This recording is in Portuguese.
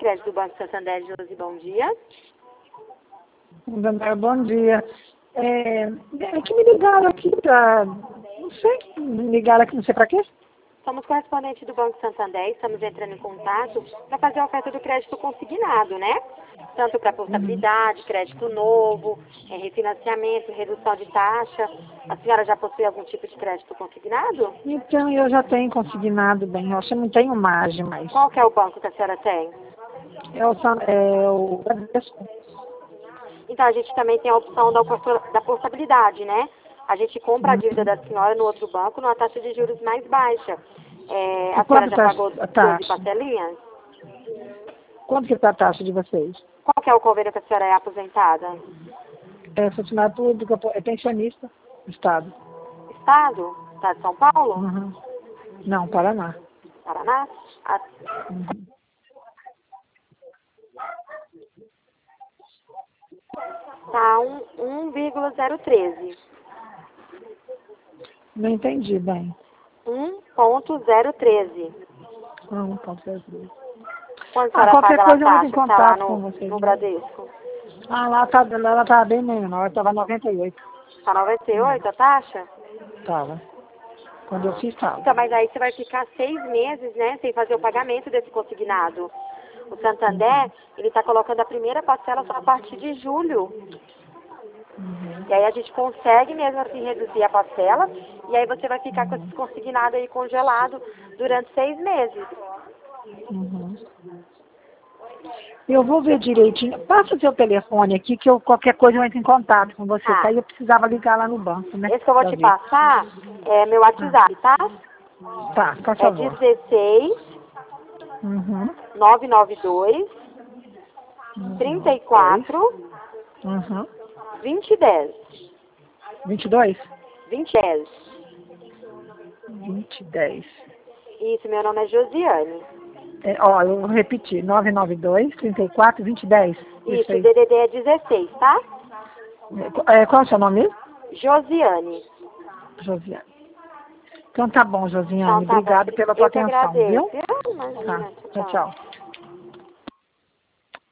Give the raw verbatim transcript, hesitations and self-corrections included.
crédito do Banco Santander, Josi, bom dia. Dona, bom dia. É, é que me ligaram aqui para... Não sei, me ligaram aqui, não sei para quê. Somos correspondentes do Banco Santander, estamos entrando em contato para fazer a oferta do crédito consignado, né? Tanto para portabilidade, crédito novo, é, refinanciamento, redução de taxa. A senhora já possui algum tipo de crédito consignado? Então, eu já tenho consignado bem, eu acho que não tenho margem mais. Qual que é o banco que a senhora tem? É o, San- é o Bradesco. Então, a gente também tem a opção da, porta- da portabilidade, né? A gente compra a dívida da senhora no outro banco numa taxa de juros mais baixa. É, E a senhora quanto já tá pagou a doze taxa? parcelinhas? Quanto que está a taxa de vocês? Qual que é o convênio que a senhora é aposentada? É funcionário público, é pensionista, Estado. Estado? Estado de São Paulo? Uhum. Não, Paraná. Paraná? Ah, Uhum. tá um, um vírgula zero treze. Não entendi bem. um ponto zero treze. Ah, não pode ser três. Quando a Ah, senhora qualquer paga lá a coisa eu entro em taxa que está lá contato com no, vocês. no Né? Bradesco? Ah, lá tá, ela tá bem menor, estava noventa e oito. Está noventa e oito a taxa? Tava. Quando eu fiz, tava. Então, mas aí você vai ficar seis meses, né, sem fazer o pagamento desse consignado. O Santander, ele está colocando a primeira parcela só a partir de julho. Uhum. E aí a gente consegue mesmo assim reduzir a parcela, e aí você vai ficar com esse consignado aí congelado durante seis meses. Uhum. Eu vou ver direitinho. Passa o seu telefone aqui, que eu, qualquer coisa eu entro em contato com você. Que Ah, aí eu precisava ligar lá no banco, né? esse que eu vou Pra te ver. passar é meu Ah, WhatsApp, tá? tá, por É favor. dezesseis, Uhum. novecentos e noventa e dois, trinta Uhum. e Dois. quatro, Uhum. vinte e dez. vinte e dois? vinte e dez. vinte e dez. Isso, meu nome é Josiane. É, ó, eu vou repetir. nove nove dois, trinta e quatro, vinte e dez. Isso Isso, o aí. D D D é dezesseis, tá? É, qual é o seu nome mesmo? Josiane. Josiane. Então tá bom, Então Josiane. tá bom. Obrigado pela tua Eu que atenção, agradeço. viu? Ah, Tá. imagina. Tchau, Tchau, tchau. tchau.